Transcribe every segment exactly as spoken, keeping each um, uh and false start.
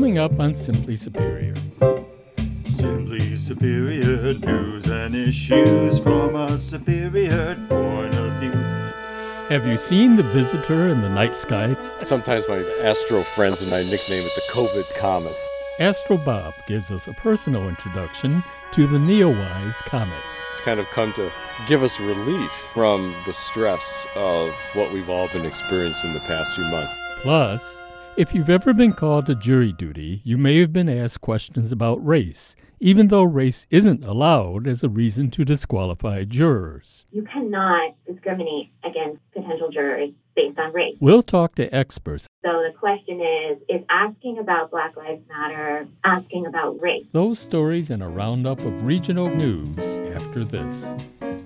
Coming up on Simply Superior. Simply Superior news and issues from a superior point of view. Have you seen the visitor in the night sky? Sometimes my astro friends and I nickname it the COVID comet. Astro Bob gives us a personal introduction to the Neowise comet. It's kind of come to give us relief from the stress of what we've all been experiencing the past few months. Plus, if you've ever been called to jury duty, you may have been asked questions about race, even though race isn't allowed as a reason to disqualify jurors. You cannot discriminate against potential jurors based on race. We'll talk to experts. So the question is, is asking about Black Lives Matter asking about race? Those stories and a roundup of regional news after this.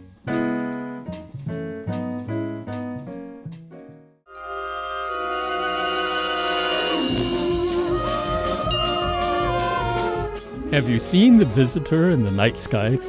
Have you seen the visitor in the night sky?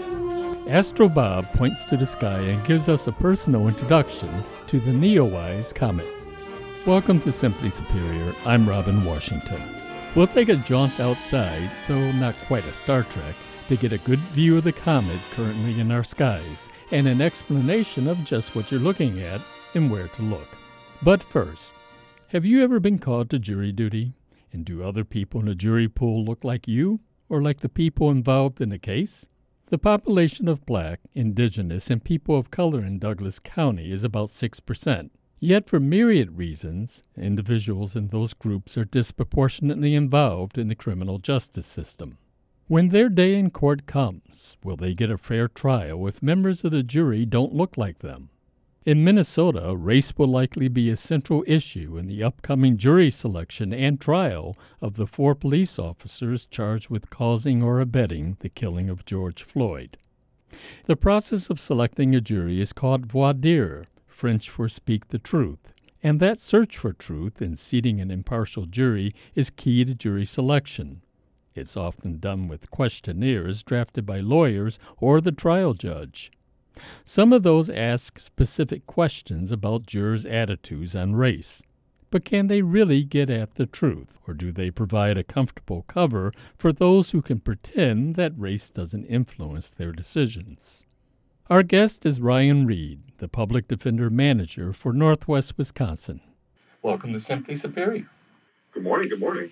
Astro Bob points to the sky and gives us a personal introduction to the Neowise comet. Welcome to Simply Superior. I'm Robin Washington. We'll take a jaunt outside, though not quite a Star Trek, to get a good view of the comet currently in our skies and an explanation of just what you're looking at and where to look. But first, have you ever been called to jury duty? And do other people in a jury pool look like you? Or like the people involved in the case? The population of Black, Indigenous, and people of color in Douglas County is about six percent. Yet for myriad reasons, individuals in those groups are disproportionately involved in the criminal justice system. When their day in court comes, will they get a fair trial if members of the jury don't look like them? In Minnesota, race will likely be a central issue in the upcoming jury selection and trial of the four police officers charged with causing or abetting the killing of George Floyd. The process of selecting a jury is called voir dire, French for speak the truth, and that search for truth in seating an impartial jury is key to jury selection. It's often done with questionnaires drafted by lawyers or the trial judge. Some of those ask specific questions about jurors' attitudes on race. But can they really get at the truth, or do they provide a comfortable cover for those who can pretend that race doesn't influence their decisions? Our guest is Ryan Reed, the Public Defender Manager for Northwest Wisconsin. Welcome to Simply Superior. Good morning, good morning.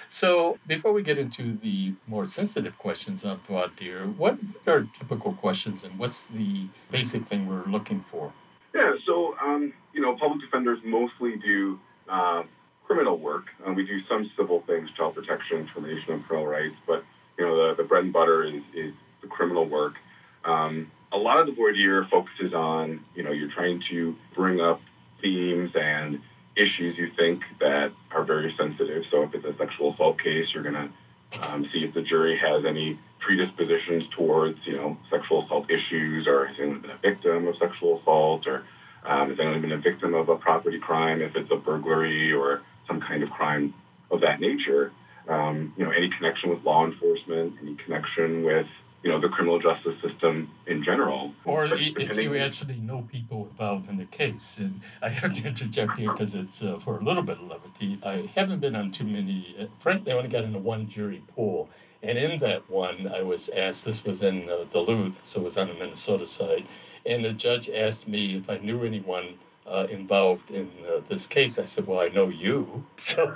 So, before we get into the more sensitive questions on voir dire, what are typical questions and what's the basic thing we're looking for? Yeah, so, um, you know, public defenders mostly do uh, criminal work. Uh, we do some civil things, child protection, termination of criminal rights, but, you know, the, the bread and butter is, is the criminal work. Um, a lot of the voir dire focuses on, you know, you're trying to bring up themes and issues you think that are very sensitive. So if it's a sexual assault case, you're going to um, see if the jury has any predispositions towards, you know, sexual assault issues, or has anyone been a victim of sexual assault, or um, has anyone been a victim of a property crime, if it's a burglary or some kind of crime of that nature. Um, you know, any connection with law enforcement, any connection with, you know, the criminal justice system in general. Or if you actually know people involved in the case. And I have to interject here because it's uh, for a little bit of levity. I haven't been on too many. Uh, frankly, I only got into one jury pool. And in that one, I was asked, this was in uh, Duluth, so it was on the Minnesota side. And the judge asked me if I knew anyone uh, involved in uh, this case. I said, well, I know you. So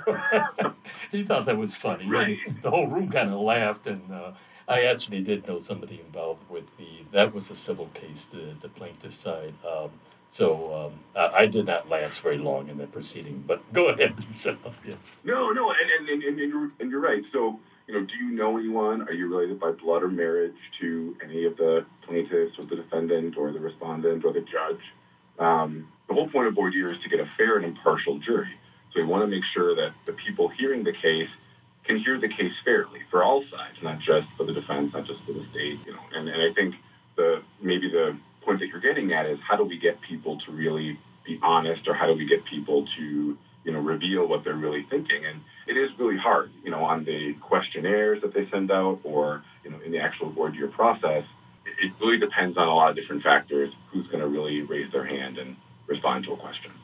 he thought that was funny. Right. And the whole room kind of laughed. And uh, I actually did know somebody involved with the, that was a civil case, the, the plaintiff's side. Um, so um, I, I did not last very long in that proceeding, but go ahead. So, yes. No, no, and, and, and, and, you're, and you're right. So, you know, do you know anyone? Are you related by blood or marriage to any of the plaintiffs or the defendant or the respondent or the judge? Um, the whole point of voir dire is to get a fair and impartial jury. So we want to make sure that the people hearing the case can hear the case fairly for all sides, not just for the defense, not just for the state, you know. And, and I think the maybe the point that you're getting at is, how do we get people to really be honest, or how do we get people to, you know, reveal what they're really thinking? And it is really hard, you know, on the questionnaires that they send out, or, you know, in the actual voir dire process. It, it really depends on a lot of different factors who's going to really raise their hand and respond to a question.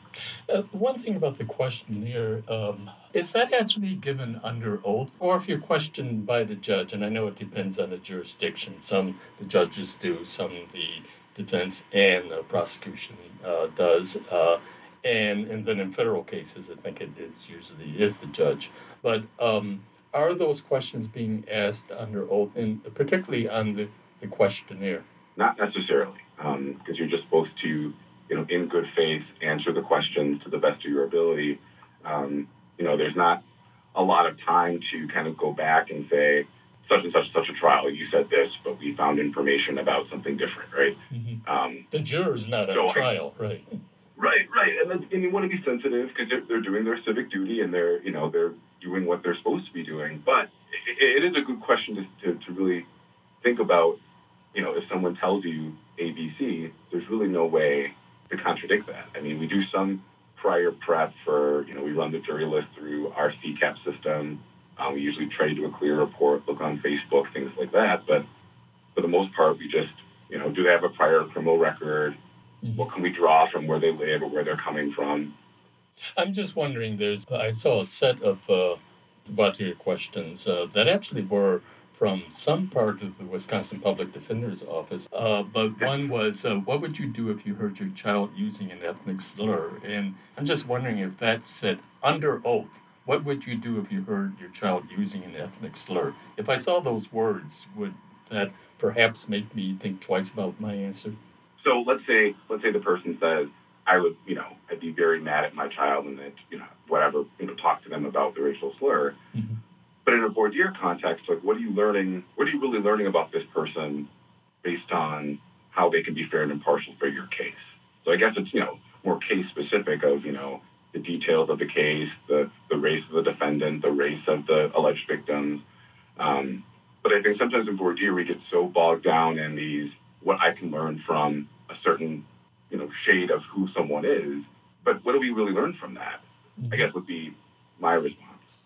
Uh, one thing about the questionnaire, um, is that actually given under oath, or if you're questioned by the judge? And I know it depends on the jurisdiction. Some the judges do, some the defense and the prosecution uh, does. Uh, and and then in federal cases, I think it is usually is the judge. But um, are those questions being asked under oath, and particularly on the, the questionnaire? Not necessarily, because um, you're just supposed to, you know, in good faith, answer the questions to the best of your ability. Um, you know, there's not a lot of time to kind of go back and say, such and such, such a trial, you said this, but we found information about something different, right? Mm-hmm. Um, the juror's not so on trial, I, right? Right, right, and, then, and you want to be sensitive because they're, they're doing their civic duty and they're, you know, they're doing what they're supposed to be doing. But it, it is a good question to, to, to really think about. You know, if someone tells you A B C, there's really no way to contradict that. I mean, we do some prior prep for, you know, we run the jury list through our C CAP system. Um, we usually try to do a clear report, look on Facebook, things like that. But for the most part, we just, you know, do they have a prior criminal record? Mm-hmm. What can we draw from where they live or where they're coming from? I'm just wondering, there's, I saw a set of uh, about your questions uh, that actually were from some part of the Wisconsin Public Defender's Office. Uh, but one was, uh, what would you do if you heard your child using an ethnic slur? And I'm just wondering if that said under oath, what would you do if you heard your child using an ethnic slur? If I saw those words, would that perhaps make me think twice about my answer? So let's say, let's say the person says, I would, you know, I'd be very mad at my child and that, you know, whatever, you know, talk to them about the racial slur. Mm-hmm. But in a voir dire context, like, what are you learning? What are you really learning about this person based on how they can be fair and impartial for your case? So I guess it's, you know, more case specific of, you know, the details of the case, the, the race of the defendant, the race of the alleged victims. Um, but I think sometimes in voir dire, we get so bogged down in these, what I can learn from a certain, you know, shade of who someone is. But what do we really learn from that? I guess would be my response.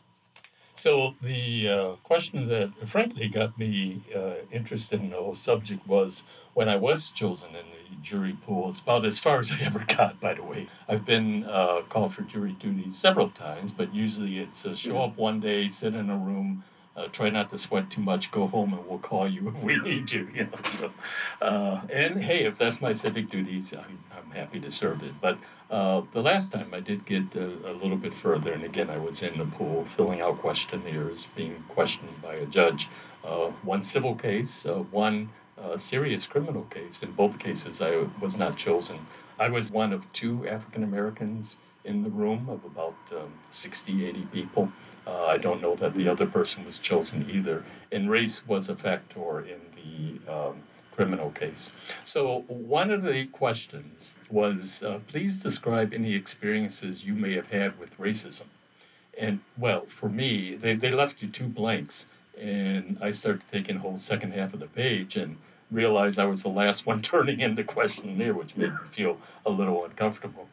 So the uh, question that frankly got me uh, interested in the whole subject was when I was chosen in the jury pool. It's about as far as I ever got, by the way. I've been uh, called for jury duty several times, but usually it's uh, show up one day, sit in a room, uh, try not to sweat too much, go home, and we'll call you if we need you. You know. So, uh, and hey, if that's my civic duties, I'm, I'm happy to serve it. But Uh, the last time I did get a, a little bit further, and again, I was in the pool filling out questionnaires, being questioned by a judge. Uh, one civil case, uh, one uh, serious criminal case. In both cases, I was not chosen. I was one of two African Americans in the room of about um, sixty, eighty people. Uh, I don't know that the other person was chosen either. And race was a factor in the um, criminal case. So one of the questions was, uh, please describe any experiences you may have had with racism. And, well, for me, they, they left you two blanks. And I started taking the whole second half of the page and realized I was the last one turning in the questionnaire, which made me feel a little uncomfortable.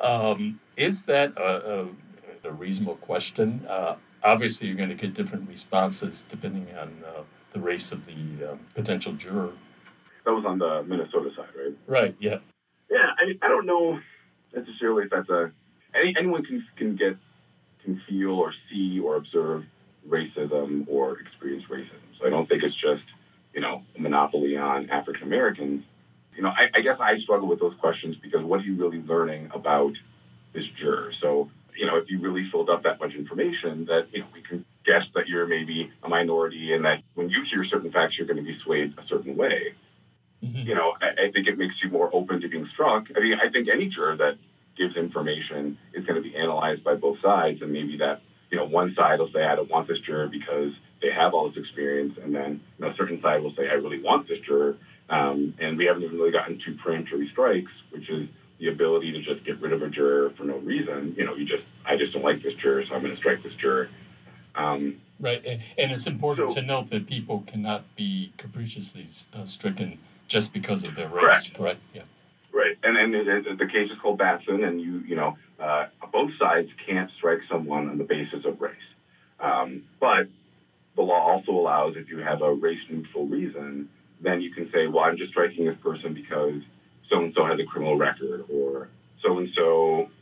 Um, is that a, a, a reasonable question? Uh, obviously, you're going to get different responses depending on uh, the race of the uh, potential juror. That was on the Minnesota side, right? Right, yeah. Yeah, I mean, I don't know necessarily if that's a... Any, anyone can can get, can feel or see or observe racism or experience racism. So I don't think it's just, you know, a monopoly on African Americans. You know, I, I guess I struggle with those questions because what are you really learning about this juror? So, you know, if you really filled up that much information that, you know, we can guess that you're maybe a minority and that when you hear certain facts, you're going to be swayed a certain way. Mm-hmm. You know, I, I think it makes you more open to being struck. I mean, I think any juror that gives information is going to be analyzed by both sides. And maybe that, you know, one side will say, I don't want this juror because they have all this experience. And then, you know, a certain side will say, I really want this juror. Um, and we haven't even really gotten to peremptory strikes, which is the ability to just get rid of a juror for no reason. You know, you just, I just don't like this juror, so I'm going to strike this juror. Um, right. And, and it's important so, to note that people cannot be capriciously uh, stricken just because of their race, correct? correct? Yeah. Right, and and it, it, the case is called Batson, and you you know uh, both sides can't strike someone on the basis of race, um, but the law also allows if you have a race neutral reason, then you can say, well, I'm just striking this person because so and so has a criminal record, or so and so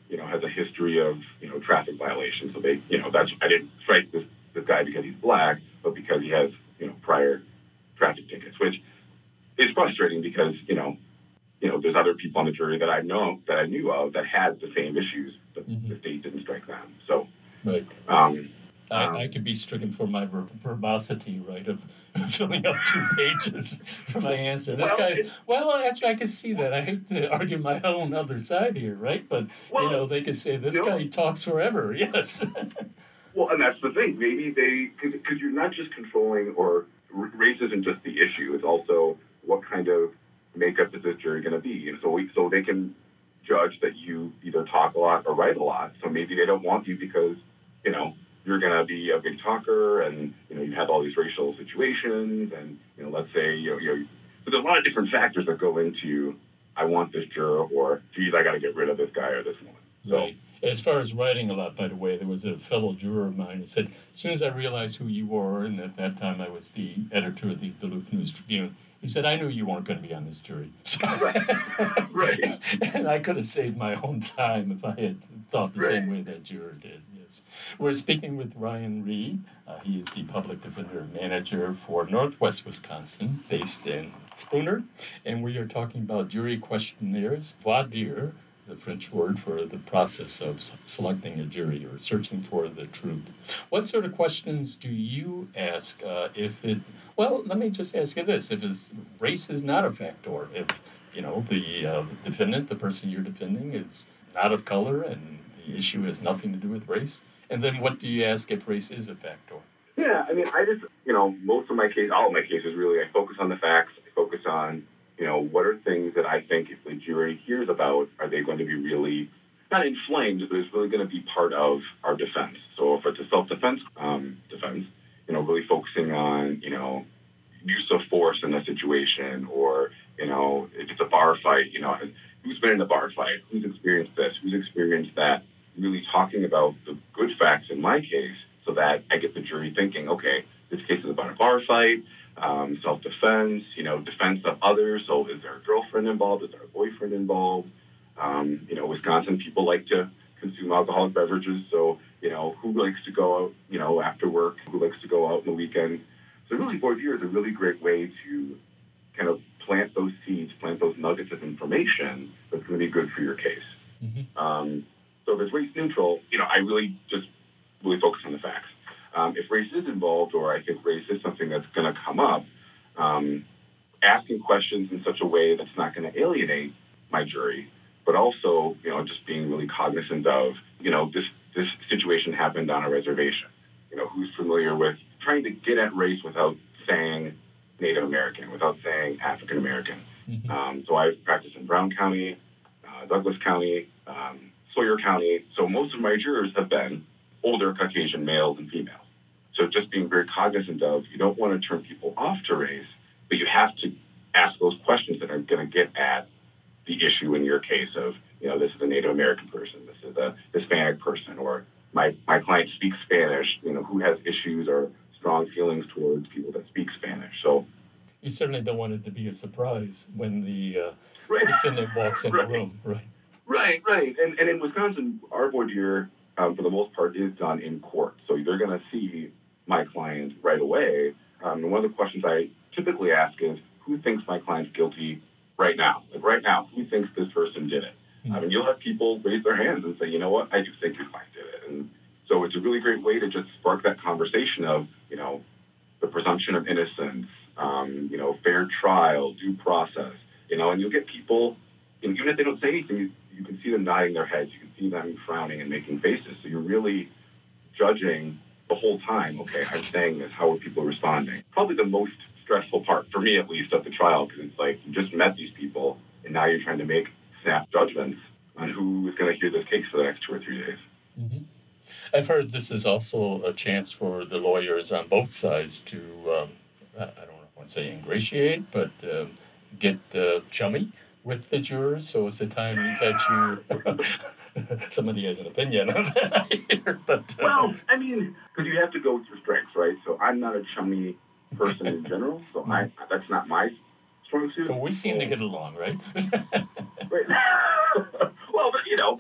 you know, has a history of, you know, traffic violations. So they, you know, that's, I didn't strike this, this guy because he's black, but because he has, you know, prior traffic tickets, which is frustrating because, you know, you know, there's other people on the jury that I know, that I knew of that had the same issues, but mm-hmm. the state didn't strike them. So, right. Um, I, um, I could be stricken for my ver- verbosity, right, of filling up two pages for my answer. This well, guy's, it, well, actually, I can see that. I hate to argue my own other side here, right? But, well, you know, they could say, this you know, guy talks forever, yes. Well, and that's the thing. Maybe they, because you're not just controlling, or race isn't just the issue. It's also what kind of makeup is this jury going to be. And so, we, so they can judge that you either talk a lot or write a lot. So maybe they don't want you because, you know, you're going to be a big talker, and, you know, you have all these racial situations, and, you know, let's say, you know, you know so there's a lot of different factors that go into, I want this juror, or, geez, I got to get rid of this guy or this woman. So, right. As far as writing a lot, by the way, there was a fellow juror of mine who said, as soon as I realized who you were, and at that time I was the editor of the Duluth News Tribune, he said, I knew you weren't going to be on this jury. So, right. right. And I could have saved my own time if I had thought the right. same way that juror did. Yes. We're speaking with Ryan Reed. Uh, he is the public defender manager for Northwest Wisconsin, based in Spooner. And we are talking about jury questionnaires, voir dire, the French word for the process of selecting a jury or searching for the truth. What sort of questions do you ask uh, if it, well, let me just ask you this, if it's, race is not a factor, if, you know, the uh, defendant, the person you're defending, is not of color and the issue has nothing to do with race, and then what do you ask if race is a factor? Yeah, I mean, I just, you know, most of my cases, all of my cases really, I focus on the facts, I focus on, you know, what are things that I think if the jury hears about, are they going to be really, not inflamed, but it's really going to be part of our defense. So if it's a self-defense um, defense, you know, really focusing on, you know, use of force in a situation, or, you know, if it's a bar fight, you know, who's been in a bar fight, who's experienced this, who's experienced that, really talking about the good facts in my case so that I get the jury thinking, okay, this case is about a bar fight, Um, self-defense, you know, defense of others. So is there a girlfriend involved? Is there a boyfriend involved? Um, you know, Wisconsin people like to consume alcoholic beverages. So, you know, who likes to go out, you know, after work? Who likes to go out on the weekend? So really, voir dire is a really great way to kind of plant those seeds, plant those nuggets of information that's going to be good for your case. Mm-hmm. Um, so if it's race neutral, you know, I really just really focus on the facts. Um, if race is involved, or I think race is something that's going to come up, um, asking questions in such a way that's not going to alienate my jury, but also, you know, just being really cognizant of, you know, this, this situation happened on a reservation. You know, who's familiar with trying to get at race without saying Native American, without saying African American. Mm-hmm. Um, so I've practiced in Brown County, uh, Douglas County, um, Sawyer County. So most of my jurors have been older Caucasian males and females. So just being very cognizant of, you don't want to turn people off to race, but you have to ask those questions that are going to get at the issue in your case of, you know, this is a Native American person, this is a Hispanic person, or my, my client speaks Spanish, you know, who has issues or strong feelings towards people that speak Spanish. So you certainly don't want it to be a surprise when the uh, right. defendant walks in right. the room, right? Right, right. And, and in Wisconsin, our voir dire, um, for the most part, is done in court. So they're going to see my client right away. Um, and one of the questions I typically ask is, who thinks my client's guilty right now? Like right now, who thinks this person did it? Mm-hmm. I mean, you'll have people raise their hands and say, you know what, I do think your client did it. And so it's a really great way to just spark that conversation of, you know, the presumption of innocence, um, you know, fair trial, due process, you know, and you'll get people, and even if they don't say anything, you, you can see them nodding their heads, you can see them frowning and making faces. So you're really judging the whole time, okay, I'm saying this, how are people responding? Probably the most stressful part, for me at least, of the trial, because it's like you just met these people, and now you're trying to make snap judgments on who is going to hear this case for the next two or three days. Mm-hmm. I've heard this is also a chance for the lawyers on both sides to, um, I don't want to say ingratiate, but uh, get uh, chummy with the jurors, so it's a time that you... Somebody has an opinion on that, I hear, but... Uh, well, I mean, because you have to go with your strengths, right? So I'm not a chummy person in general, so I that's not my strong suit. So we seem to get along, right? Right. Well, but, you know, but,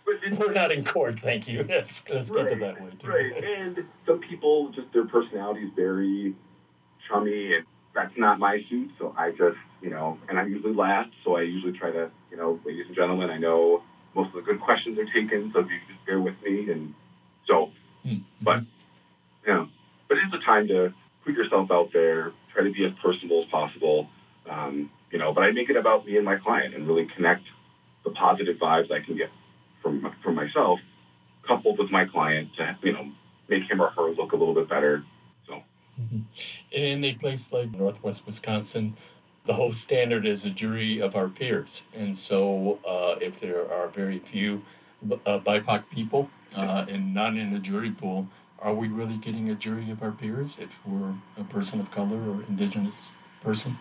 We're not in court, thank you. Let's, let's right, get to that way, too. Right, and some people, just their personality is very chummy, and that's not my suit, so I just, you know, and I'm usually last, so I usually try to, you know, ladies and gentlemen, I know most of the good questions are taken, so if you can just bear with me, and so, Mm-hmm. but, you know, but it is a time to put yourself out there, try to be as personable as possible, um, you know, but I make it about me and my client and really connect the positive vibes I can get from from myself, coupled with my client to, you know, make him or her look a little bit better. So, Mm-hmm. In a place like Northwest Wisconsin, the whole standard is a jury of our peers. And so uh, if there are very few uh, B I P O C people uh, and none in the jury pool, are we really getting a jury of our peers if we're a person of color or indigenous person?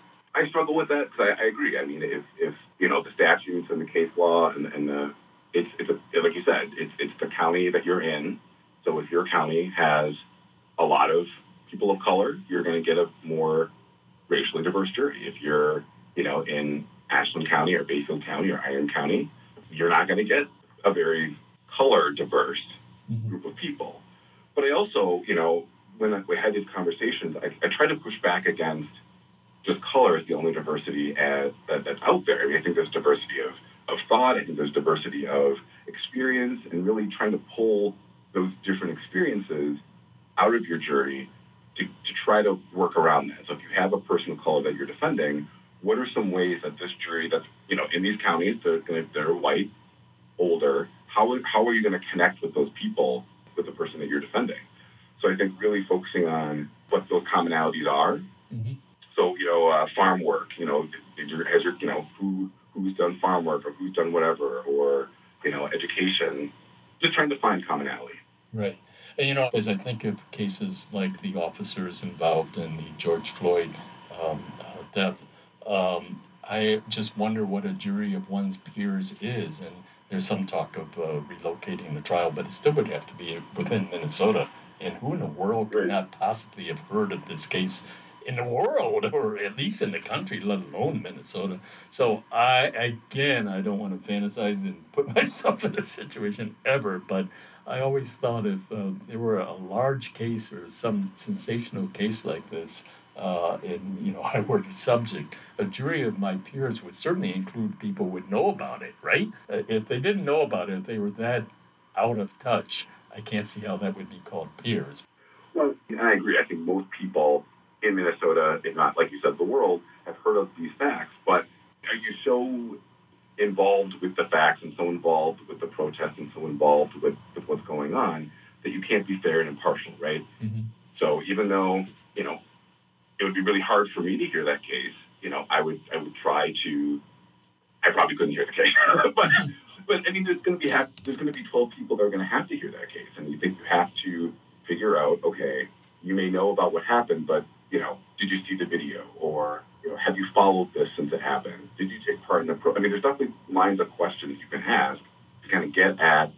I struggle with that because I, I agree. I mean, if, if you know the statutes and the case law and and the it's it's a, like you said, it's it's the county that you're in. So if your county has a lot of people of color, you're going to get a more racially diverse jury. If you're you know in Ashland County or Bayfield County or Iron County, you're not going to get a very color diverse Mm-hmm. group of people. But I also, you know, when I, we had these conversations, I, I try to push back against just color as the only diversity as, that, that's out there. I mean, I think there's diversity of, of thought. I think there's diversity of experience, and really trying to pull those different experiences out of your jury to, to try to work around that. So if you have a person of color that you're defending, what are some ways that this jury that's, you know, in these counties, they're, they're white, older, how, how are you going to connect with those people, with the person that you're defending? So I think really focusing on what those commonalities are. Mm-hmm. So, you know, uh, farm work, you know, did your, has your, you know, who, who's done farm work or who's done whatever, or, you know, education, just trying to find commonality. Right. And, you know, as I think of cases like the officers involved in the George Floyd um, uh, death, um, I just wonder what a jury of one's peers is. And there's some talk of uh, relocating the trial, but it still would have to be within Minnesota. And who in the world could not possibly have heard of this case in the world, or at least in the country, let alone Minnesota? So I, again, I don't want to fantasize and put myself in a situation ever, but I always thought if uh, there were a large case or some sensational case like this, uh, and you know, I were the subject, a jury of my peers would certainly include people who would know about it, right? Uh, if they didn't know about it, if they were that out of touch, I can't see how that would be called peers. Well, I agree. I think most people in Minnesota, if not, like you said, the world, have heard of these facts. But are you so involved with the facts and so involved with the protests and so involved with, with what's going on that you can't be fair and impartial, right? Mm-hmm. So even though, you know, it would be really hard for me to hear that case, you know, I would I would try to, I probably couldn't hear the case, but but I mean, there's going to be have, there's going to be twelve people that are going to have to hear that case, and you think you have to figure out, okay, you may know about what happened, but you know, did you see the video, or you know, have you followed this since it happened? Did you take part in the pro? I mean, there's definitely lines of questions you can ask to kind of get at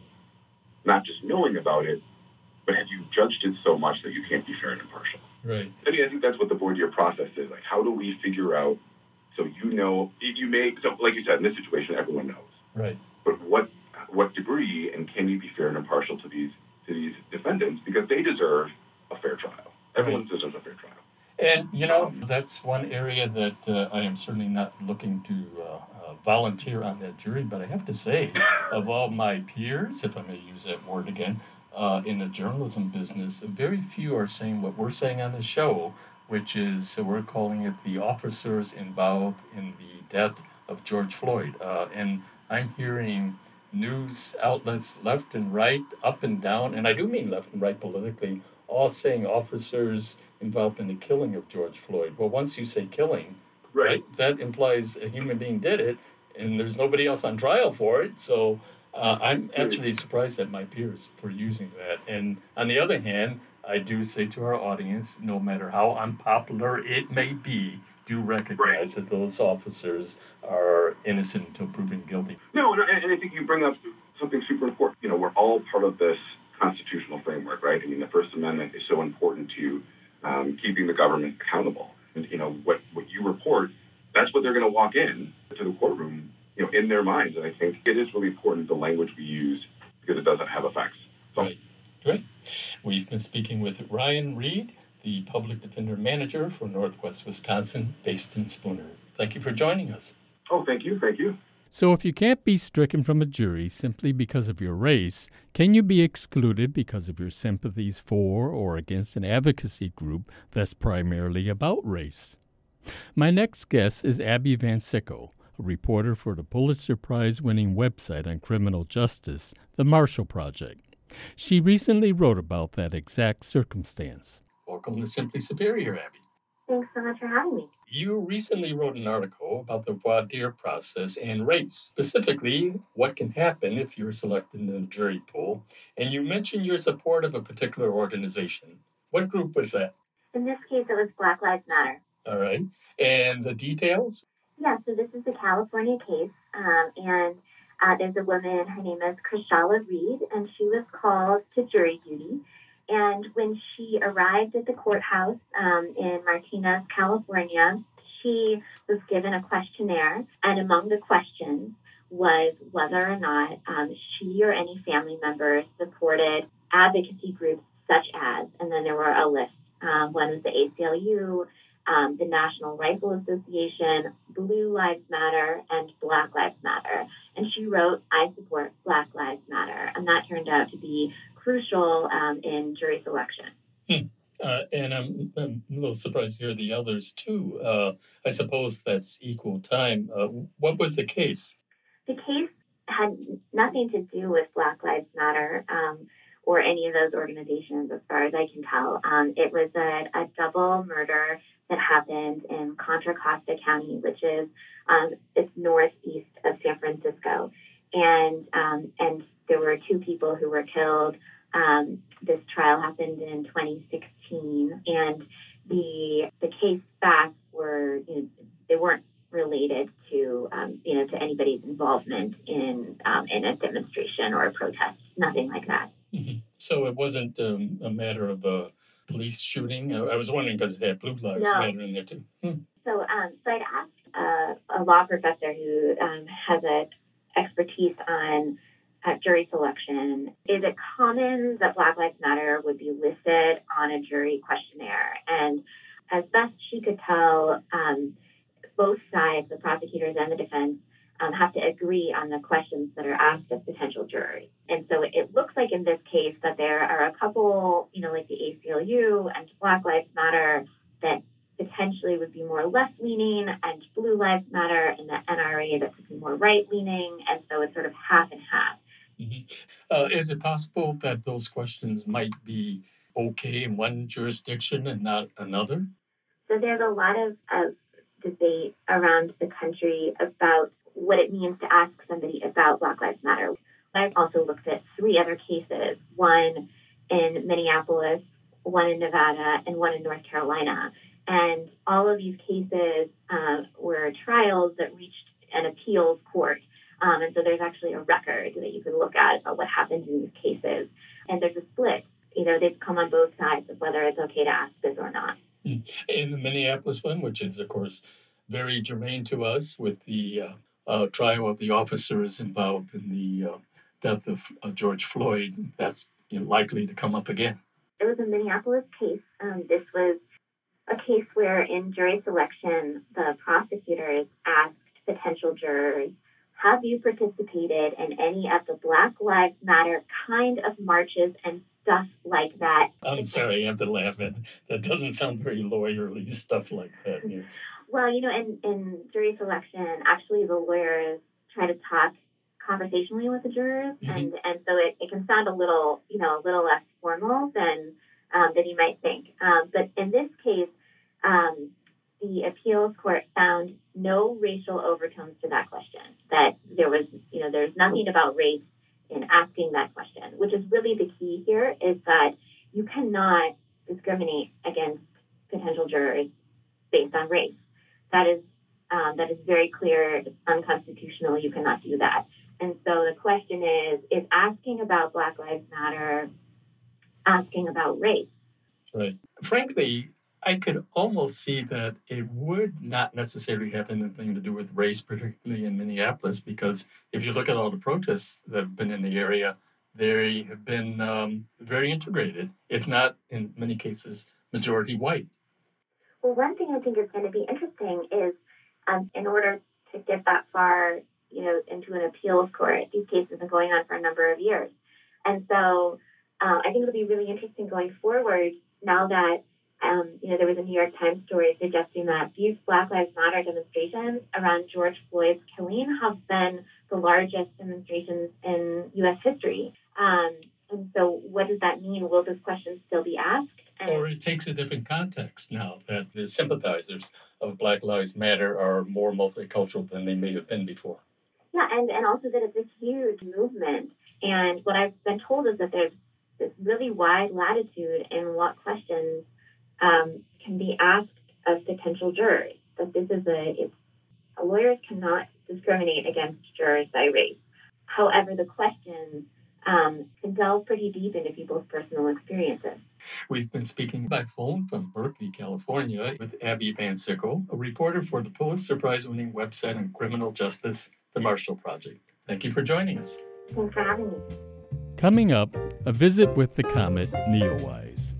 not just knowing about it, but have you judged it so much that you can't be fair and impartial? Right. I mean, I think that's what the voir dire process is. Like, how do we figure out, so you know, if you may, so like you said, in this situation, everyone knows. Right. But what what degree, and can you be fair and impartial to these to these defendants, because they deserve a fair trial. Everyone right. deserves a fair trial. And, you know, that's one area that uh, I am certainly not looking to uh, uh, volunteer on that jury, but I have to say, of all my peers, if I may use that word again, uh, in the journalism business, very few are saying what we're saying on the show, which is, uh, we're calling it the officers involved in the death of George Floyd. Uh, and I'm hearing news outlets left and right, up and down, and I do mean left and right politically, all saying officers involved in the killing of George Floyd. Well, once you say killing, right, right that implies a human being did it, and there's nobody else on trial for it. So uh, I'm actually surprised at my peers for using that. And on the other hand, I do say to our audience, no matter how unpopular it may be, do recognize right. that those officers are innocent until proven guilty. No, and I, and I think you bring up something super important. You know, we're all part of this constitutional framework, right? I mean, the First Amendment is so important to um, keeping the government accountable. And, you know, what, what you report, that's what they're going to walk in to the courtroom, you know, in their minds. And I think it is really important the language we use because it doesn't have effects. So, right. Great. We've been speaking with Ryan Reed, the Public Defender Manager for Northwest Wisconsin, based in Spooner. Thank you for joining us. Oh, thank you. Thank you. So if you can't be stricken from a jury simply because of your race, can you be excluded because of your sympathies for or against an advocacy group that's primarily about race? My next guest is Abby Van Sickle, a reporter for the Pulitzer Prize-winning website on criminal justice, The Marshall Project. She recently wrote about that exact circumstance. Welcome to Simply Superior, Abby. Thanks so much for having me. You recently wrote an article about the voir dire process and race, specifically what can happen if you're selected in the jury pool, and you mentioned your support of a particular organization. What group was that? In this case, it was Black Lives Matter. All right. And the details? Yeah, so this is a California case, um, and uh, there's a woman, her name is Krishala Reed, and she was called to jury duty. And when she arrived at the courthouse um, in Martinez, California, she was given a questionnaire, and among the questions was whether or not um, she or any family members supported advocacy groups such as, and then there were a list. Um, one was the A C L U, um, the National Rifle Association, Blue Lives Matter, and Black Lives Matter. And she wrote, "I support Black Lives Matter." And that turned out to be crucial um, in jury selection. Hmm. Uh, and I'm, I'm a little surprised to hear the others, too. Uh, I suppose that's equal time. Uh, what was the case? The case had nothing to do with Black Lives Matter um, or any of those organizations, as far as I can tell. Um, it was a, a double murder that happened in Contra Costa County, which is um, it's northeast of San Francisco. And um, and there were two people who were killed. Um, this trial happened in twenty sixteen, and the the case facts were, you know, they weren't related to um, you know to anybody's involvement in um, in a demonstration or a protest, nothing like that. Mm-hmm. So it wasn't um, a matter of a police shooting. I, I was wondering because it had Blue Lives No. Matter in there too. Hmm. So um, so I'd asked uh, a law professor who um, has a expertise on uh, jury selection. Is it common that Black Lives Matter would be listed on a jury questionnaire? And as best she could tell, um, both sides, the prosecutors and the defense, um, have to agree on the questions that are asked of potential jurors. And so it looks like in this case that there are a couple, you know, like the A C L U and Black Lives Matter that potentially would be more left-leaning, and Blue Lives Matter and the N R A that would be more right-leaning, and so it's sort of half and half. Mm-hmm. Uh, is it possible that those questions might be okay in one jurisdiction and not another? So there's a lot of, of debate around the country about what it means to ask somebody about Black Lives Matter. I've also looked at three other cases, one in Minneapolis, one in Nevada, and one in North Carolina. And all of these cases uh, were trials that reached an appeals court. Um, and so there's actually a record that you can look at of what happened in these cases. And there's a split. You know, they've come on both sides of whether it's okay to ask this or not. In the Minneapolis one, which is, of course, very germane to us with the uh, uh, trial of the officers involved in the uh, death of uh, George Floyd, that's, you know, likely to come up again. It was a Minneapolis case. Um, this was a case where in jury selection, the prosecutors asked potential jurors, have you participated in any of the Black Lives Matter kind of marches and stuff like that? I'm sorry, I have to laugh at that. Doesn't sound very lawyerly, stuff like that. Yes. Well, you know, in, in jury selection, actually the lawyers try to talk conversationally with the jurors, mm-hmm. and, and so it, it can sound a little, you know, a little less formal than um, than you might think. Um, but in this case, um, the appeals court found no racial overtones to that question, that there was, you know, there's nothing about race in asking that question, which is really the key here, is that you cannot discriminate against potential jurors based on race. That is um, that is very clear. It's unconstitutional. You cannot do that. And so the question is, is asking about Black Lives Matter asking about race? Right. Frankly, I could almost see that it would not necessarily have anything to do with race, particularly in Minneapolis, because if you look at all the protests that have been in the area, they have been um, very integrated, if not in many cases, majority white. Well, one thing I think is going to be interesting is um, in order to get that far, you know, into an appeals court, these cases have been going on for a number of years. And so uh, I think it'll be really interesting going forward now that Um, you know, there was a New York Times story suggesting that these Black Lives Matter demonstrations around George Floyd's killing have been the largest demonstrations in U S history. Um, and so what does that mean? Will this question still be asked? And or it takes a different context now that the sympathizers of Black Lives Matter are more multicultural than they may have been before. Yeah, and, and also that it's a huge movement. And what I've been told is that there's this really wide latitude in what questions Um, can be asked of potential jurors. That this is a, it's, lawyers cannot discriminate against jurors by race. However, the questions um, can delve pretty deep into people's personal experiences. We've been speaking by phone from Berkeley, California, with Abby Van Sickle, a reporter for the Pulitzer Prize-winning website on criminal justice, The Marshall Project. Thank you for joining us. Thanks for having me. Coming up, a visit with the comet Neowise.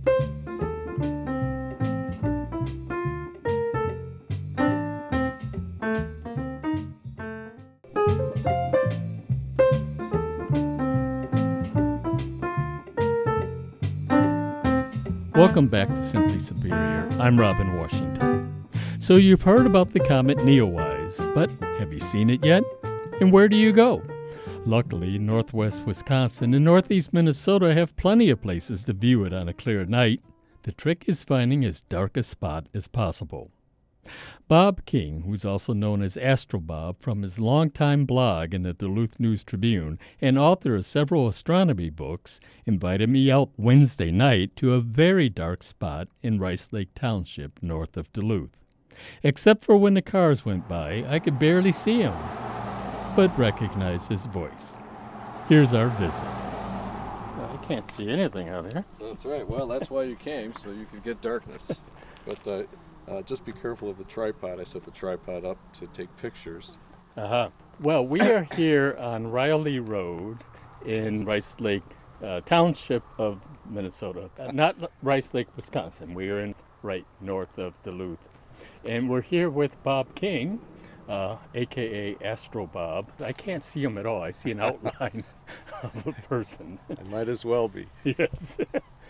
Welcome back to Simply Superior. I'm Robin Washington. So you've heard about the comet Neowise, but have you seen it yet? And where do you go? Luckily, northwest Wisconsin and northeast Minnesota have plenty of places to view it on a clear night. The trick is finding as dark a spot as possible. Bob King, who's also known as AstroBob from his longtime blog in the Duluth News-Tribune and author of several astronomy books, invited me out Wednesday night to a very dark spot in Rice Lake Township north of Duluth. Except for when the cars went by, I could barely see him, but recognized his voice. Here's our visit. I can't see anything out here. That's right. Well, that's why you came, so you could get darkness. But uh, uh, just be careful of the tripod. I set the tripod up to take pictures. Uh-huh. Well, we are here on Riley Road in Rice Lake uh, Township of Minnesota. Uh, not Rice Lake, Wisconsin. We are in right north of Duluth. And we're here with Bob King, uh, a k a. Astro Bob. I can't see him at all. I see an outline of a person. I might as well be. Yes.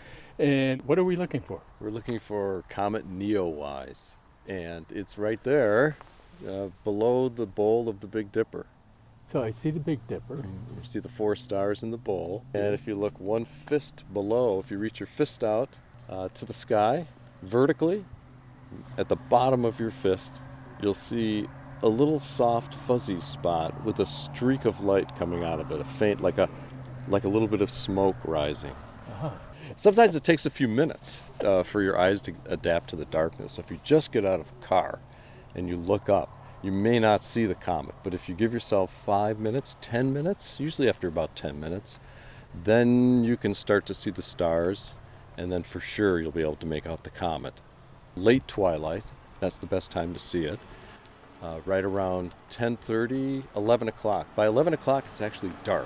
And what are we looking for? We're looking for Comet Neowise, and it's right there uh, below the bowl of the Big Dipper. So I see the Big Dipper. You see the four stars in the bowl, and if you look one fist below, if you reach your fist out uh, to the sky vertically, at the bottom of your fist, you'll see a little soft fuzzy spot with a streak of light coming out of it, a faint, like a like a little bit of smoke rising. Uh-huh. Sometimes it takes a few minutes uh, for your eyes to adapt to the darkness. So if you just get out of a car and you look up, you may not see the comet. But if you give yourself five minutes, ten minutes, usually after about ten minutes, then you can start to see the stars, and then for sure you'll be able to make out the comet. Late twilight, that's the best time to see it. Uh, right around ten thirty, eleven o'clock. By eleven o'clock, it's actually dark.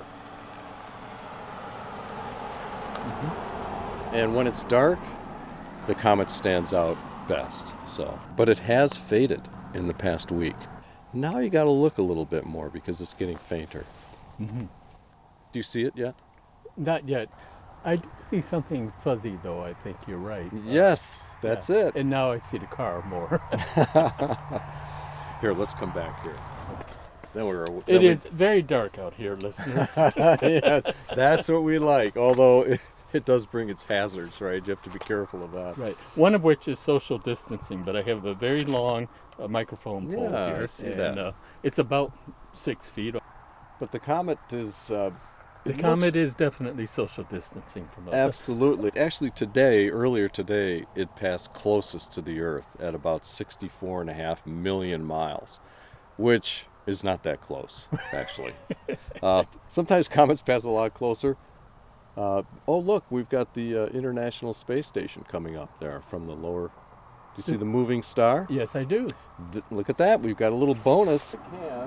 Mm-hmm. And when it's dark, the comet stands out best. So, but it has faded in the past week. Now you got to look a little bit more because it's getting fainter. Mm-hmm. Do you see it yet? Not yet. I do see something fuzzy, though. I think you're right. Yes, that's yeah. it. And now I see the car more. Here, let's come back here. Then we're. Then it we... is very dark out here, listeners. Yeah, that's what we like. Although it, it does bring its hazards, right? You have to be careful of that. Right. One of which is social distancing. But I have a very long uh, microphone pole yeah, here. I see and, that. Uh, it's about six feet. But the comet is. Uh, The It comet looks- is definitely social distancing from us. Absolutely. Actually, today, earlier today, it passed closest to the Earth at about sixty-four and a half million miles, which is not that close, actually. uh, sometimes comets pass a lot closer. Uh, oh, look, we've got the uh, International Space Station coming up there from the lower you see the moving star? Yes, I do. Th- look at that. We've got a little bonus.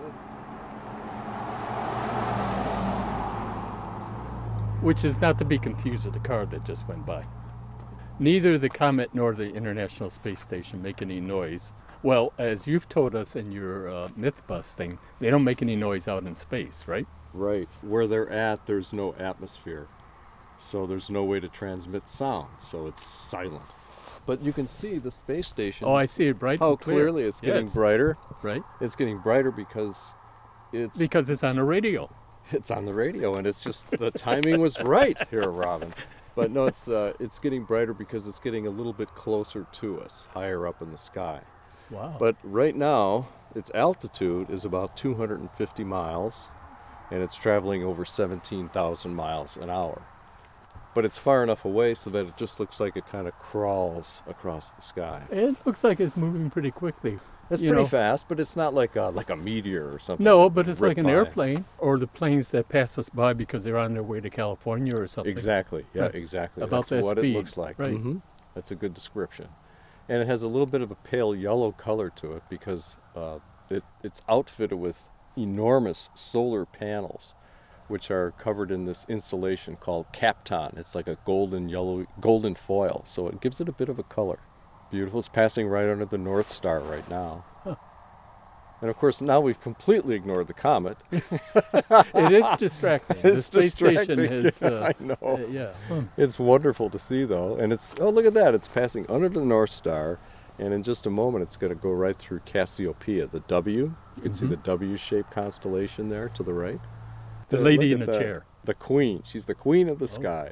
Which is not to be confused with the car that just went by. Neither the comet nor the International Space Station make any noise. Well, as you've told us in your uh, myth busting, they don't make any noise out in space, right? Right. Where they're at, there's no atmosphere. So there's no way to transmit sound. So it's silent. But you can see the space station. Oh, I see it bright How and clear. clearly it's getting Yes. brighter. Right? It's getting brighter because it's Because it's on the radio. it's on the radio, and it's just the timing was right here, Robin. But no, it's uh, it's getting brighter because it's getting a little bit closer to us, higher up in the sky. Wow. But right now, its altitude is about two hundred fifty miles, and it's traveling over seventeen thousand miles an hour. But it's far enough away so that it just looks like it kind of crawls across the sky. It looks like it's moving pretty quickly. It's You pretty know- fast, but it's not like a, like a meteor or something. No, that but would it's rip like an by. airplane or the planes that pass us by because they're on their way to California or something. Exactly. Yeah, Right. exactly. About That's that what speed. it looks like. Right. Mhm. That's a good description. And it has a little bit of a pale yellow color to it because uh, it, it's outfitted with enormous solar panels, which are covered in this insulation called Kapton. It's like a golden yellow, golden foil, so it gives it a bit of a color. Beautiful. It's passing right under the North Star right now. Huh. And of course, now we've completely ignored the comet. It is distracting. It's the space distracting. station is, Yeah, uh, I know. uh, yeah. Hmm. It's wonderful to see, though, and it's, oh, look at that. It's passing under the North Star, and in just a moment it's going to go right through Cassiopeia, the W. You can see Mhm. the W-shaped constellation there to the right. The Uh, lady look in at the that. chair. The queen. She's the queen of the Oh. sky.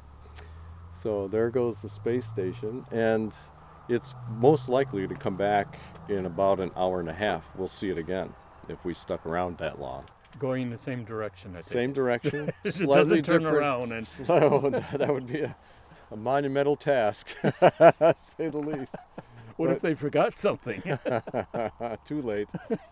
So there goes the space station, and it's most likely to come back in about an hour and a half. We'll see it again if we stuck around that long. Going in the same direction, I think. Same direction, It slightly doesn't turn different. around and So that would be a, a monumental task, say the least. what if but- they forgot something? Too late.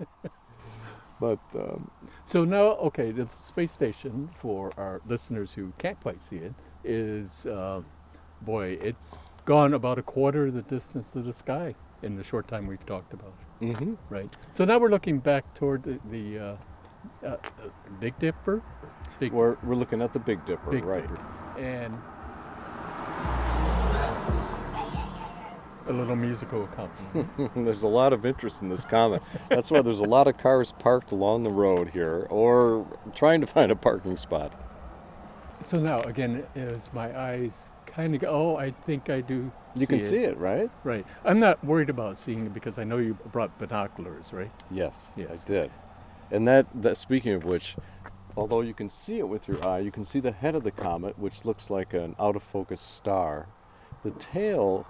But um, So now, okay, the space station, for our listeners who can't quite see it, is, uh, boy, it's gone about a quarter of the distance of the sky in the short time we've talked about it, mhm. right? So now we're looking back toward the, the uh, uh, uh, Big Dipper, Big, we're we're looking at the Big Dipper, Big right? Dipper, and a little musical accompaniment. There's a lot of interest in this comet. That's why there's a lot of cars parked along the road here, or trying to find a parking spot. So now, again, as my eyes kind of go, oh, I think I do You can see it, right? Right. I'm not worried about seeing it because I know you brought binoculars, right? Yes, Yes. I did. And that, that, speaking of which, although you can see it with your eye, you can see the head of the comet, which looks like an out-of-focus star. The tail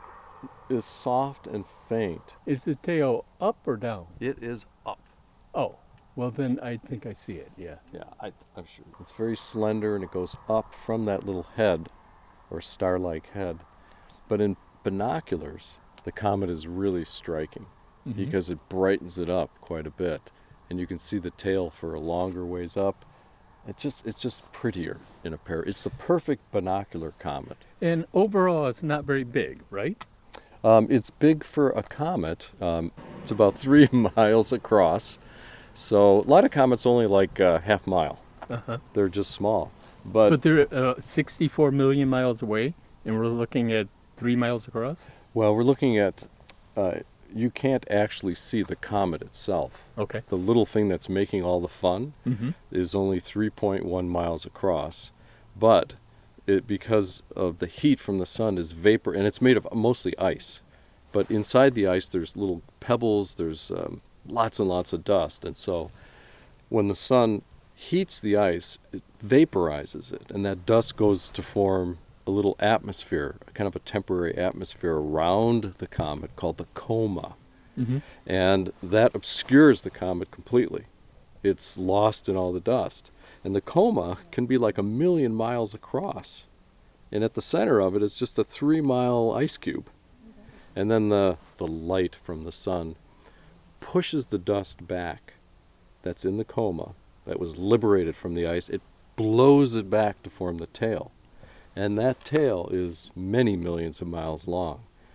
is soft and faint. Is the tail up or down? It is up. Oh, well then I think I see it, yeah. Yeah, I, I'm sure. It's very slender, and it goes up from that little head, or star-like head. But in binoculars, the comet is really striking Mhm. because it brightens it up quite a bit, and you can see the tail for a longer ways up. It just it's just prettier in a pair. It's the perfect binocular comet. And overall, it's not very big, right? Um, it's big for a comet. Um, it's about three miles across. So a lot of comets only like uh, half mile. Uh-huh. They're just small. But, But they're uh, sixty-four million miles away, and we're looking at three miles across? well, we're looking at. Uh, you can't actually see the comet itself. Okay. The little thing that's making all the fun Mm-hmm. is only three point one miles across, but it, because of the heat from the sun, is vapor, and it's made of mostly ice. But inside the ice, there's little pebbles, there's um, lots and lots of dust, and so when the sun heats the ice, it vaporizes it, and that dust goes to form a little atmosphere, kind of a temporary atmosphere around the comet called the coma. Mm-hmm. And that obscures the comet completely. It's lost in all the dust. And the coma can be like a million miles across. And at the center of it is just a three mile ice cube. And then the, the light from the sun pushes the dust back that's in the coma, that was liberated from the ice. It blows it back to form the tail. And that tail is many millions of miles long.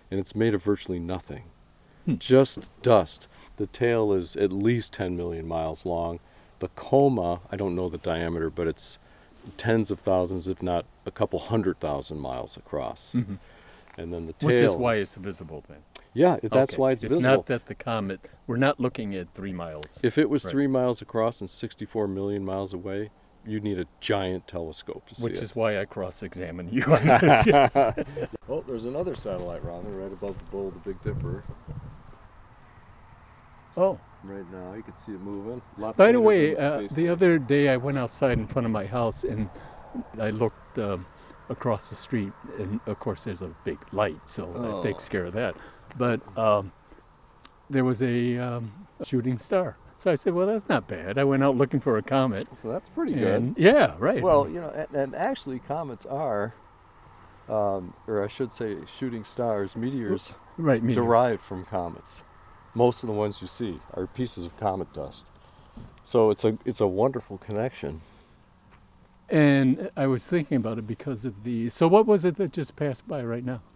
and it's made of virtually nothing. Hmm. Just dust. The tail is at least ten million miles long. The coma, I don't know the diameter, but it's tens of thousands, if not a couple hundred thousand miles across. Mm-hmm. And then the tail. Which is why it's visible then. Yeah, that's Okay. why it's, it's visible. not that the comet, we're not looking at three miles. If it was Right. three miles across and sixty-four million miles away, you'd need a giant telescope to see Which it. is why I cross-examine you on this. Yes. Oh, there's another satellite, Ronnie, right above the bowl of the Big Dipper. Oh, Right now, you can see it moving. Lot by the fainter way, than uh, space the other day I went outside in front of my house and I looked um, across the street, and of course there's a big light, so Oh. that takes care of that. But um, there was a um, shooting star. So I said, well, that's not bad. I went out looking for a comet. Well, that's pretty And, yeah, right. Well, you know, and, and actually, comets are, um, or I should say, shooting stars, meteors, right, meteors. derived from comets. Most of the ones you see are pieces of comet dust. So it's a it's a wonderful connection. And I was thinking about it because of the. So what was it that just passed by right now?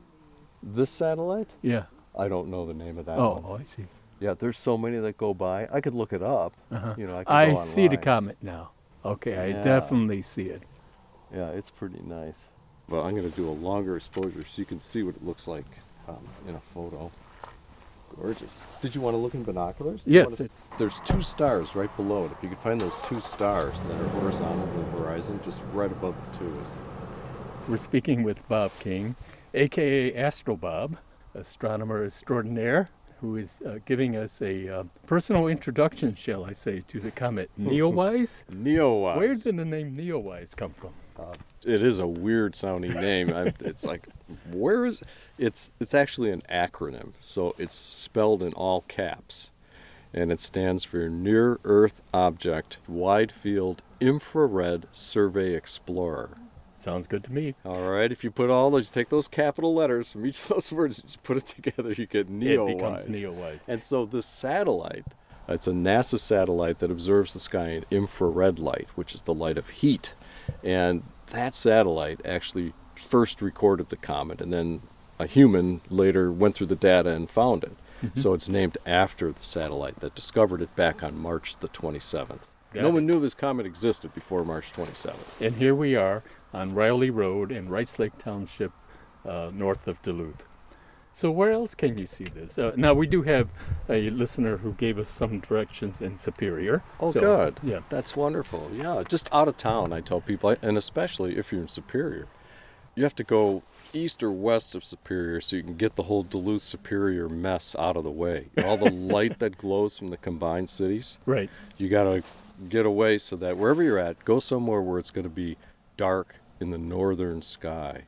This satellite, Yeah. I don't know the name of that Oh, one. I see. Yeah, there's so many that go by. I could look it up. Uh-huh. You know, I could I go see the online. comet now. Okay, Yeah. I definitely see it. Yeah, it's pretty nice. Well, I'm going to do a longer exposure so you can see what it looks like um, in a photo. Gorgeous. Did you want to look in binoculars? You Yes, wanna s- it- There's two stars right below it. If you could find those two stars that are horizontal to the horizon, just right above the two is. We're speaking with Bob King, aka Astro Bob, astronomer extraordinaire, who is uh, giving us a uh, personal introduction, shall I say, to the comet Neowise. Neowise. Where did the name Neowise come from? It is a weird sounding name. I, it's like, where is it's it's actually an acronym. So it's spelled in all caps, and it stands for Near Earth Object Wide Field Infrared Survey Explorer. Sounds good to me. All right, if you put all those, take those capital letters from each of those words, just put it together, you get Neowise. It becomes Neowise. And so this satellite, it's a NASA satellite that observes the sky in infrared light, which is the light of heat. And that satellite actually first recorded the comet, and then a human later went through the data and found it. Mm-hmm. So it's named after the satellite that discovered it back on March the twenty-seventh. Got no it. one knew this comet existed before March twenty-seventh. And here we are on Riley Road in Wrights Lake Township, uh, north of Duluth. So where else can you see this? Uh, now we do have a listener who gave us some directions in Superior. Oh, So, good. Yeah. That's wonderful. Yeah, just out of town, I tell people, and especially if you're in Superior, you have to go east or west of Superior so you can get the whole Duluth Superior mess out of the way. All the light that glows from the combined cities, Right. you got to get away so that wherever you're at, go somewhere where it's going to be dark in the northern sky.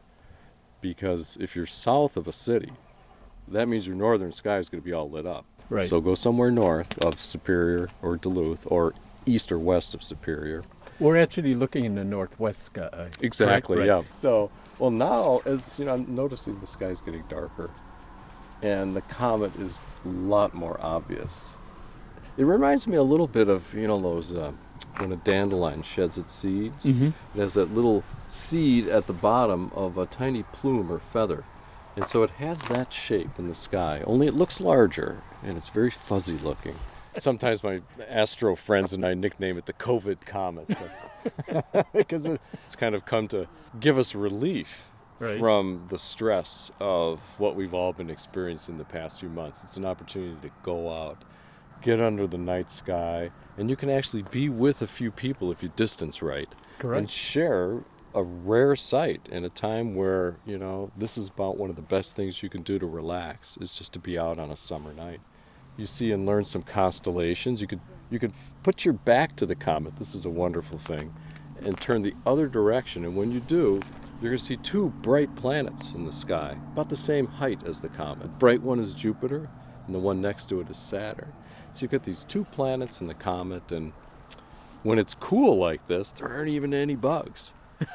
Because if you're south of a city, that means your northern sky is going to be all lit up. Right. So go somewhere north of Superior or Duluth, or east or west of Superior. We're actually looking in the northwest sky. Exactly, Right, yeah. right. So, well, now, as you know, I'm noticing the sky's getting darker, and the comet is a lot more obvious. It reminds me a little bit of, you know, those, uh, when a dandelion sheds its seeds, Mm-hmm. it has that little seed at the bottom of a tiny plume or feather. And so it has that shape in the sky, only it looks larger, and it's very fuzzy looking. Sometimes my astro friends and I nickname it the COVID comet, but- because it's kind of come to give us relief Right. from the stress of what we've all been experiencing the past few months. It's an opportunity to go out, get under the night sky, and you can actually be with a few people if you distance right, Correct. and share a rare sight in a time where, you know, this is about one of the best things you can do to relax, is just to be out on a summer night. You see and learn some constellations. You could you could put your back to the comet. This is a wonderful thing, and turn the other direction. And when you do, you're going to see two bright planets in the sky, about the same height as the comet. Bright one is Jupiter, and the one next to it is Saturn. So you've got these two planets in the comet, and when it's cool like this, there aren't even any bugs.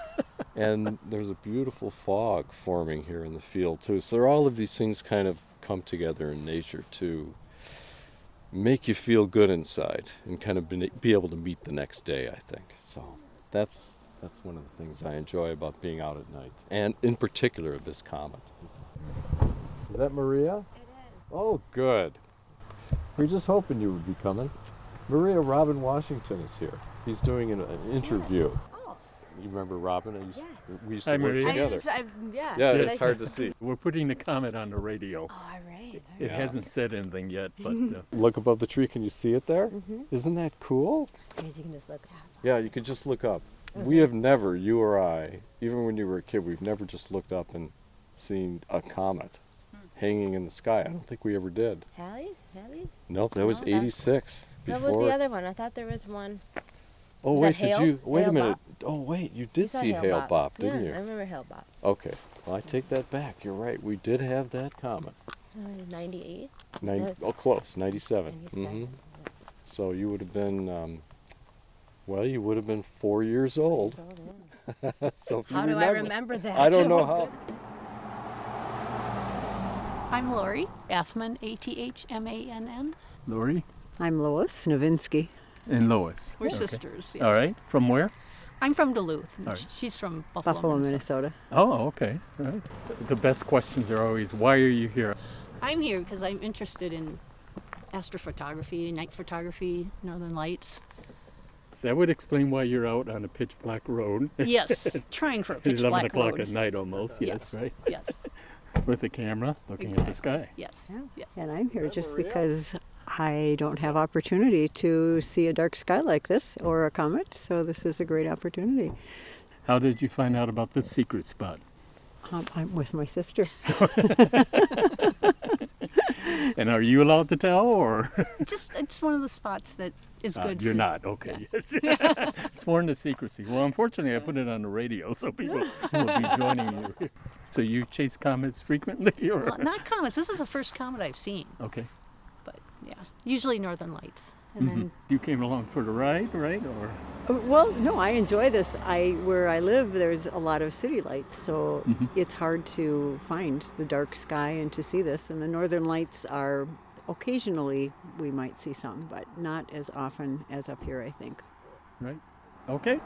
And there's a beautiful fog forming here in the field too. So all of these things kind of come together in nature to make you feel good inside and kind of be be able to meet the next day, I think. So that's that's one of the things I enjoy about being out at night, and in particular this comet. Is that Maria? It is. Oh, good. We were just hoping you would be coming. Maria, Robin Washington is here. He's doing an, an interview. Oh, You remember Robin? I used, yes. We used Hi, to work Maria. together. I, I, yeah. Yeah, Yes. it's hard to see. We're putting the comet on the radio. Oh, all right. All It right. hasn't said anything yet, but uh, Look above the tree. Can you see it there? Mhm. Isn't that cool? Yes, you can just look at Yeah, you can just look up. Mm-hmm. We have never, you or I, even when you were a kid, we've never just looked up and seen a comet hanging in the sky. I don't think we ever did. Halley's? Halley's? Nope, that was No, that's- eighty-six. What Before. was the other one? I thought there was one. Oh, was wait, that did Hale? you? Wait Hale a minute. Bopp? Oh, wait, you You did saw see Hale Bopp, didn't yeah, you? I remember Hale Bopp. Okay, well, I take that back. You're right. We did have that comet. Uh, ninety-eight? Nine, That's- oh, close, ninety-seven. ninety-seven. hmm So you would have been, um, well, you would have been four years old. Oh, yeah. So if you How do remember, I remember that? I don't know how. I'm Lori Athman, A T H M A N N. Lori I'm Lois Novinsky. and Lois. We're Okay. sisters. Yes. All right. From where? I'm from Duluth. and All right. She's from Buffalo, Buffalo, Minnesota. Minnesota. Oh, okay. All right. The best questions are always, why are you here? I'm here because I'm interested in astrophotography, night photography, northern lights. That would explain why you're out on a pitch black road. Yes, trying for a pitch eleven black o'clock road. at night almost. Yes, Yes. right. Yes. With the camera looking at the sky. Yes. Yeah. Yes. And I'm here that just Maria? because I don't have opportunity to see a dark sky like this or a comet, so this is a great opportunity. How did you find out about this secret spot? Um, I'm with my sister. And are you allowed to tell, or Just it's one of the spots that is Uh, good. you're for, not? Okay, yes. Sworn to secrecy. Well, unfortunately, I put it on the radio, so people will be joining you. So you chase comets frequently, or Well, not comets. This is the first comet I've seen, okay? but yeah, usually northern lights. And Mhm. then You came along for the ride, right? Or Uh, Well, no, I enjoy this. I where I live, there's a lot of city lights, so Mhm. it's hard to find the dark sky and to see this. And the northern lights are occasionally we might see some, but not as often as up here, I think. right? Okay.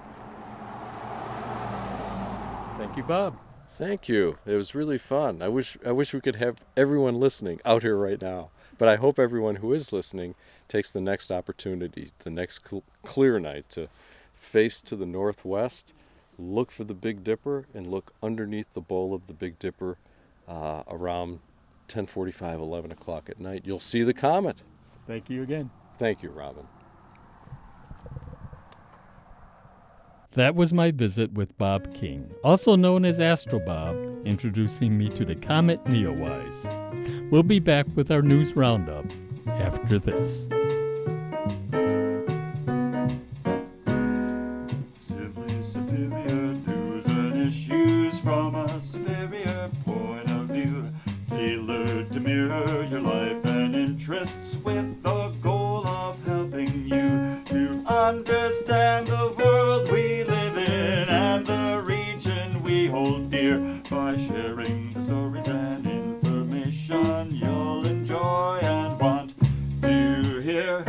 Thank you, Bob. Thank you. It was really fun. I wish I wish we could have everyone listening out here right now. But I hope everyone who is listening takes the next opportunity, the next cl- clear night, to face to the northwest, look for the Big Dipper, and look underneath the bowl of the Big Dipper uh, around ten forty-five, eleven o'clock at night. You'll see the comet. Thank you again. Thank you, Robin. That was my visit with Bob King, also known as Astro Bob, introducing me to the Comet Neowise. We'll be back with our news roundup after this. Simply superior news and issues from a superior point of view. Tailored to mirror your life and interests with the goal of helping you to understand the world we live in and the region we hold dear by sharing the stories and information you'll enjoy and want to hear.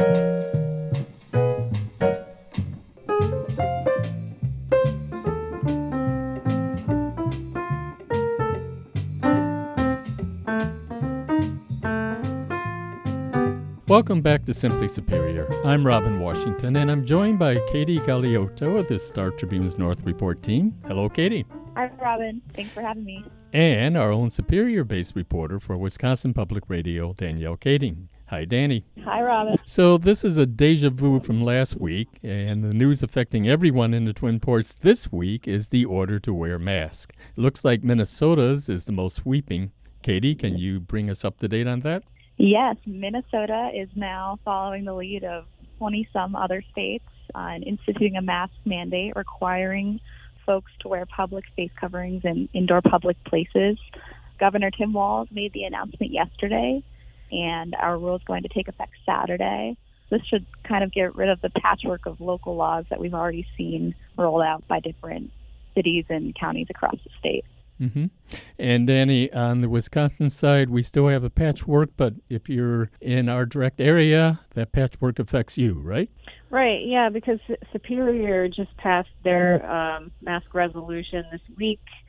Welcome back to Simply Superior. I'm Robin Washington, and I'm joined by Katie Galeotto of the Star Tribune's North Report team. Hello, Katie. Hi, Robin. Thanks for having me. And our own Superior-based reporter for Wisconsin Public Radio, Danielle Kading. Hi, Danny. Hi, Robin. So this is a deja vu from last week, and the news affecting everyone in the Twin Ports this week is the order to wear masks. It looks like Minnesota's is the most sweeping. Katie, can you bring us up to date on that? Yes, Minnesota is now following the lead of twenty-some other states on instituting a mask mandate requiring folks to wear public face coverings in indoor public places. Governor Tim Walz made the announcement yesterday, and our rule is going to take effect Saturday. This should kind of get rid of the patchwork of local laws that we've already seen rolled out by different cities and counties across the state. Mm-hmm. And Danny, on the Wisconsin side, we still have a patchwork, but if you're in our direct area, that patchwork affects you, right? Right, yeah, because Superior just passed their um, mask resolution this week,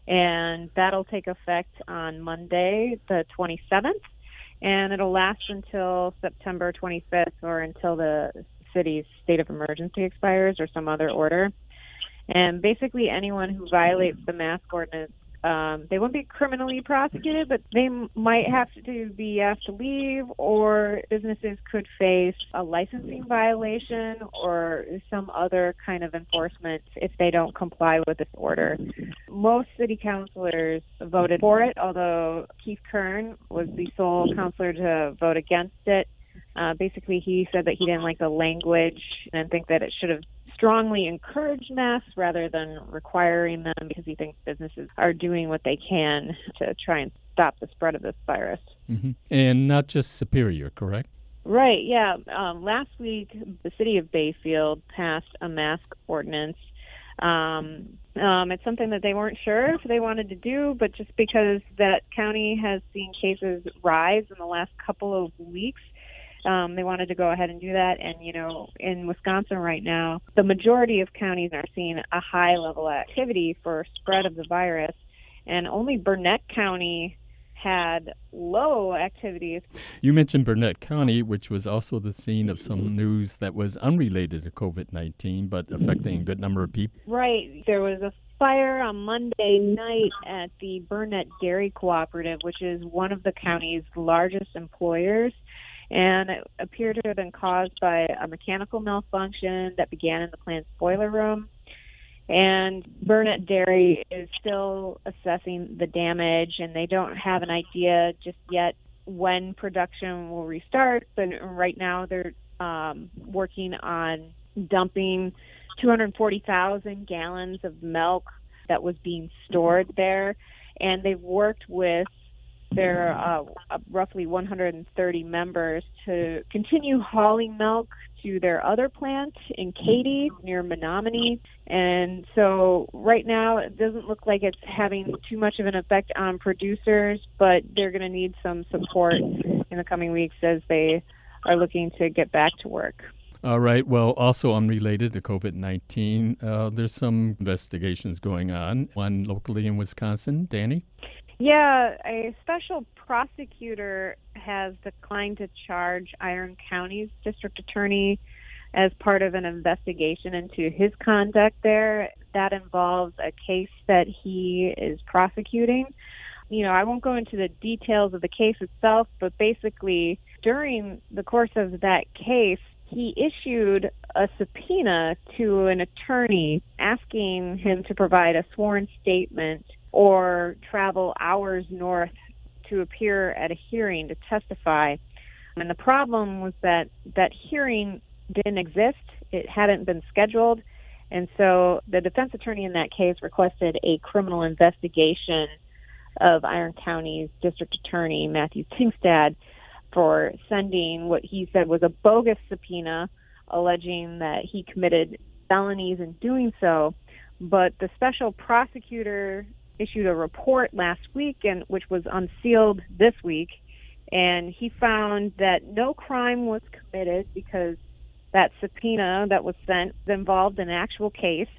and that'll take effect on Monday, the twenty-seventh, and it'll last until September twenty-fifth or until the city's state of emergency expires or some other order. And basically anyone who violates the mask ordinance, um, they won't be criminally prosecuted, but they m- might have to be asked to leave, or businesses could face a licensing violation or some other kind of enforcement if they don't comply with this order. Most city councilors voted for it, although Keith Kern was the sole councilor to vote against it. Uh, basically, he said that he didn't like the language and think that it should have strongly encouraged masks rather than requiring them, because he thinks businesses are doing what they can to try and stop the spread of this virus. Mm-hmm. And not just Superior, correct? Right, yeah. Um, last week, the city of Bayfield passed a mask ordinance. Um, um, it's something that they weren't sure if they wanted to do, but just because that county has seen cases rise in the last couple of weeks, Um, they wanted to go ahead and do that. And, you know, in Wisconsin right now, the majority of counties are seeing a high level of activity for spread of the virus. And only Burnett County had low activities. You mentioned Burnett County, which was also the scene of some news that was unrelated to COVID nineteen, but affecting a good number of people. Right. There was a fire on Monday night at the Burnett Dairy Cooperative, which is one of the county's largest employers. And it appeared to have been caused by a mechanical malfunction that began in the plant's boiler room. And Burnett Dairy is still assessing the damage, and they don't have an idea just yet when production will restart. But right now they're um, working on dumping two hundred forty thousand gallons of milk that was being stored there. And they've worked with their uh, roughly one hundred thirty members to continue hauling milk to their other plant in Katy near Menominee. And so right now it doesn't look like it's having too much of an effect on producers, but they're going to need some support in the coming weeks as they are looking to get back to work. All right. Well, also unrelated to COVID nineteen, uh, there's some investigations going on, one locally in Wisconsin. Danny? Yeah, a special prosecutor has declined to charge Iron County's district attorney as part of an investigation into his conduct there. That involves a case that he is prosecuting. You know, I won't go into the details of the case itself, but basically during the course of that case, he issued a subpoena to an attorney asking him to provide a sworn statement or travel hours north to appear at a hearing to testify. And the problem was that that hearing didn't exist. It hadn't been scheduled. And so the defense attorney in that case requested a criminal investigation of Iron County's district attorney, Matthew Tingstad, for sending what he said was a bogus subpoena alleging that he committed felonies in doing so. But the special prosecutor issued a report last week, and which was unsealed this week, and he found that no crime was committed because that subpoena that was sent involved an actual case,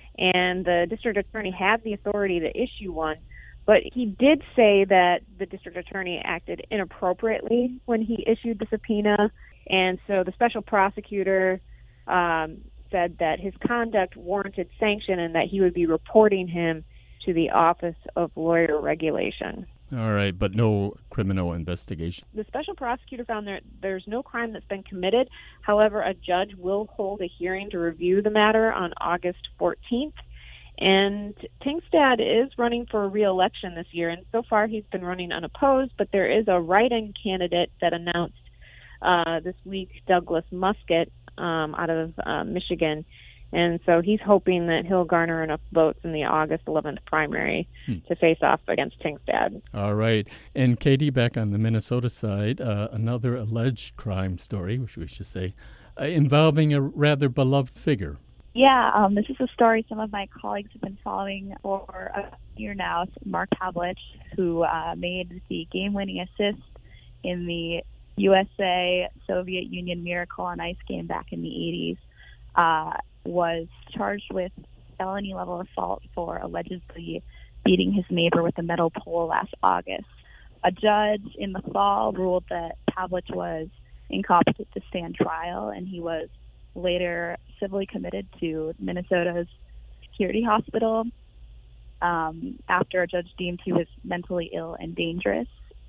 and the district attorney had the authority to issue one. But he did say that the district attorney acted inappropriately when he issued the subpoena, and so the special prosecutor um, said that his conduct warranted sanction and that he would be reporting him to the Office of Lawyer Regulation. All right, but no criminal investigation. The special prosecutor found that there's no crime that's been committed. However, a judge will hold a hearing to review the matter on August fourteenth. And Tingstad is running for re-election this year, and so far he's been running unopposed, but there is a write-in candidate that announced uh, this week, Douglas Musket, um, out of uh, Michigan. And so he's hoping that he'll garner enough votes in the August eleventh primary hmm. to face off against Tingstad. All right. And Katie, back on the Minnesota side, uh, another alleged crime story, which we should say, uh, involving a rather beloved figure. Yeah, um, this is a story some of my colleagues have been following for a year now. Mark Havlich, who uh, made the game-winning assist in the U S A-Soviet Union Miracle on Ice game back in the eighties, uh, was charged with felony-level assault for allegedly beating his neighbor with a metal pole last August. A judge in the fall ruled that Pavlich was incompetent to stand trial, and he was later civilly committed to Minnesota's security hospital um, after a judge deemed he was mentally ill and dangerous.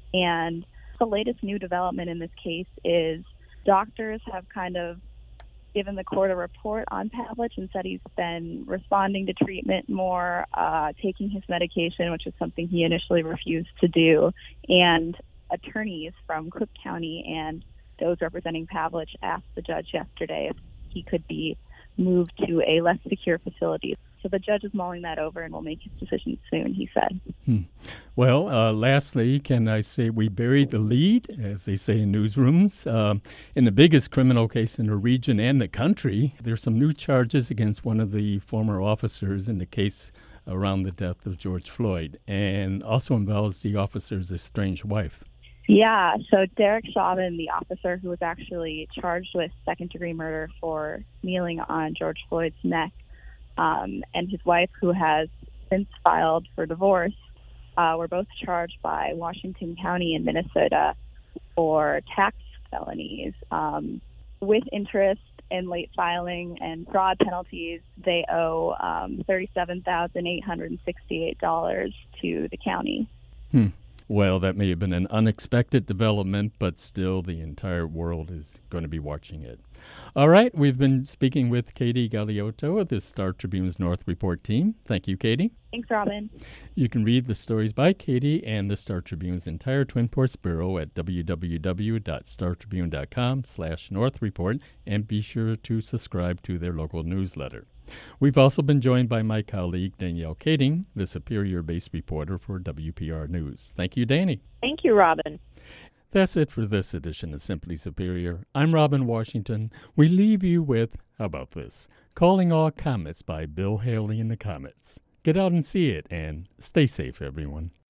And the latest new development in this case is doctors have kind of given the court a report on Pavlich and said he's been responding to treatment more, uh, taking his medication, which is something he initially refused to do. And attorneys from Cook County and those representing Pavlich asked the judge yesterday if he could be moved to a less secure facility. So the judge is mulling that over and will make his decision soon, he said. Hmm. Well, uh, lastly, can I say we buried the lead, as they say in newsrooms, uh, in the biggest criminal case in the region and the country. There's some new charges against one of the former officers in the case around the death of George Floyd, and also involves the officer's estranged wife. Yeah, so Derek Chauvin, the officer who was actually charged with second-degree murder for kneeling on George Floyd's neck, um, and his wife, who has since filed for divorce, uh, were both charged by Washington County in Minnesota for tax felonies. Um, with interest and late filing and fraud penalties, they owe um, thirty-seven thousand eight hundred sixty-eight dollars to the county. Hmm. Well, that may have been an unexpected development, but still the entire world is going to be watching it. All right, we've been speaking with Katie Galeotto of the Star Tribune's North Report team. Thank you, Katie. Thanks, Robin. You can read the stories by Katie and the Star Tribune's entire Twin Ports Bureau at w w w dot star tribune dot com slash North Report, and be sure to subscribe to their local newsletter. We've also been joined by my colleague Danielle Kading, the Superior-based reporter for W P R News. Thank you, Danny. Thank you, Robin. That's it for this edition of Simply Superior. I'm Robin Washington. We leave you with, how about this, Calling All Comets by Bill Haley and the Comets. Get out and see it, and stay safe, everyone.